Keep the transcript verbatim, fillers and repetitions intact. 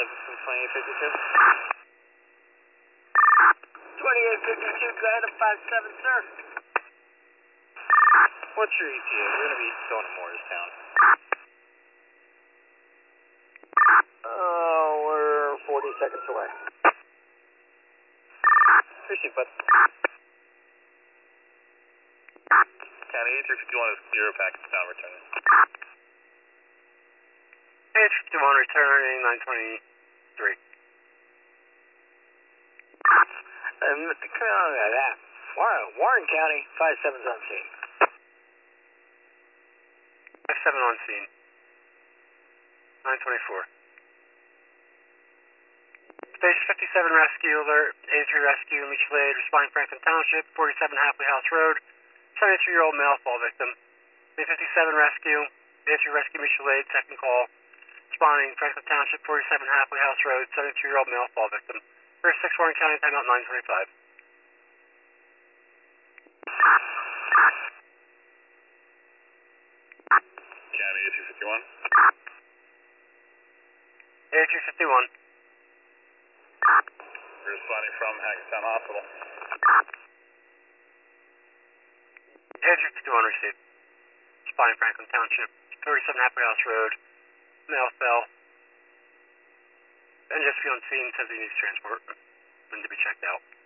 from twenty-eight fifty-two. twenty-eight fifty-two, go ahead of five seven, sir. What's your E T A? We're going to be going to Morristown. Oh, we're forty seconds away. Appreciate it, bud. County A three fifty-one is clear, package down, returning. A three fifty-one returning, nine twenty-three. Um, come on, that. Warren, Warren County, five seven's on scene. five seven on scene. nine twenty-four. Station fifty-seven rescue alert, A three rescue, mutual aid, responding Franklin Township, forty-seven Happy House Road, seventy-three-year-old male fall victim. A fifty-seven rescue, A three rescue, mutual aid, second call, responding Franklin Township, forty-seven Happy House Road, seventy-three-year-old male fall victim. First six Warren County, timeout nine twenty-five. County A three fifty-one. A three fifty-one. We're responding from Hackettstown Hospital. A three fifty-one received. Responding Franklin Township, thirty-seven Happy House Road, male fell. N J S P on scene says he needs transport and to be checked out.